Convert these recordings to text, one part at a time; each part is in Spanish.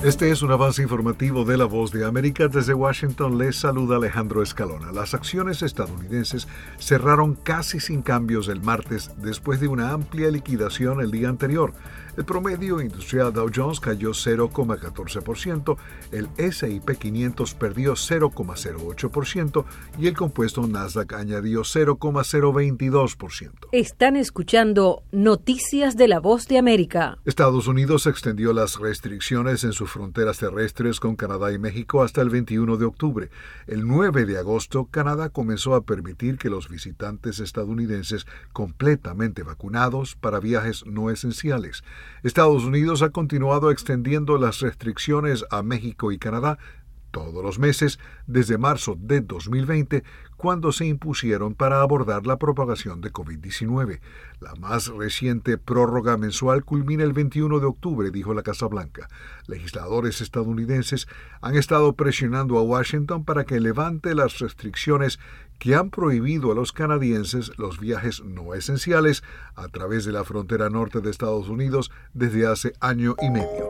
Este es un avance informativo de La Voz de América. Desde Washington les saluda Alejandro Escalona. Las acciones estadounidenses cerraron casi sin cambios el martes después de una amplia liquidación el día anterior. El promedio industrial Dow Jones cayó 0,14%, el S&P 500 perdió 0,08% y el compuesto Nasdaq añadió 0,022%. Están escuchando Noticias de La Voz de América. Estados Unidos extendió las restricciones en sus fronteras terrestres con Canadá y México hasta el 21 de octubre. El 9 de agosto, Canadá comenzó a permitir que los visitantes estadounidenses completamente vacunados para viajes no esenciales. Estados Unidos ha continuado extendiendo las restricciones a México y Canadá todos los meses desde marzo de 2020, cuando se impusieron para abordar la propagación de COVID-19. La más reciente prórroga mensual culmina el 21 de octubre, dijo la Casa Blanca. Legisladores estadounidenses han estado presionando a Washington para que levante las restricciones que han prohibido a los canadienses los viajes no esenciales a través de la frontera norte de Estados Unidos desde hace año y medio.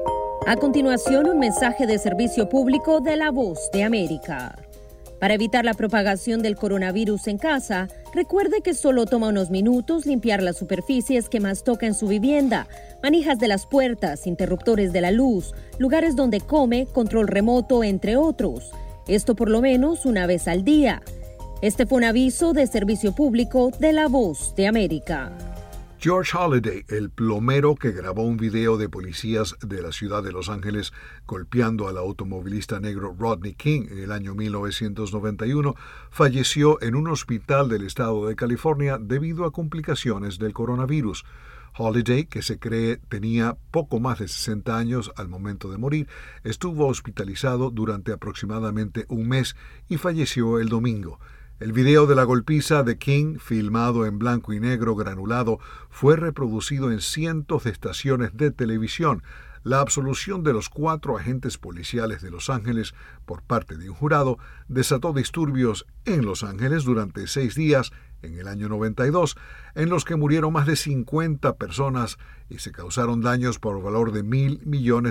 A continuación, un mensaje de servicio público de La Voz de América. Para evitar la propagación del coronavirus en casa, recuerde que solo toma unos minutos limpiar las superficies que más toca en su vivienda, manijas de las puertas, interruptores de la luz, lugares donde come, control remoto, entre otros. Esto por lo menos una vez al día. Este fue un aviso de servicio público de La Voz de América. George Holliday, el plomero que grabó un video de policías de la ciudad de Los Ángeles golpeando al automovilista negro Rodney King en el año 1991, falleció en un hospital del estado de California debido a complicaciones del coronavirus. Holliday, que se cree tenía poco más de 60 años al momento de morir, estuvo hospitalizado durante aproximadamente un mes y falleció el domingo. El video de la golpiza de King, filmado en blanco y negro granulado, fue reproducido en cientos de estaciones de televisión. La absolución de los 4 agentes policiales de Los Ángeles por parte de un jurado desató disturbios en Los Ángeles durante 6 días en el año 92, en los que murieron más de 50 personas y se causaron daños por valor de $1.000 millones.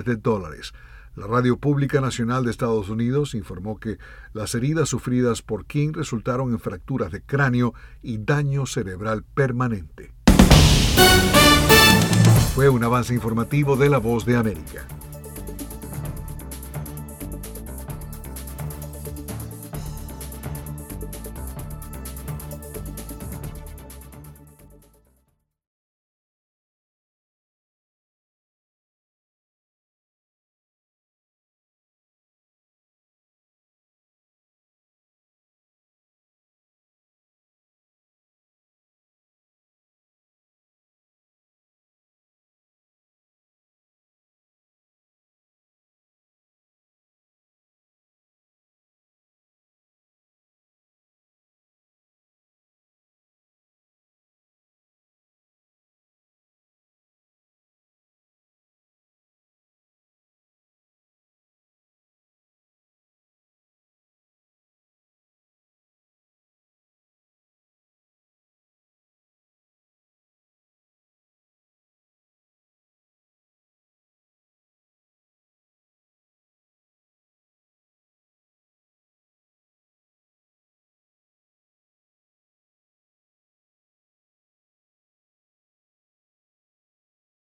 La Radio Pública Nacional de Estados Unidos informó que las heridas sufridas por King resultaron en fracturas de cráneo y daño cerebral permanente. Fue un avance informativo de La Voz de América.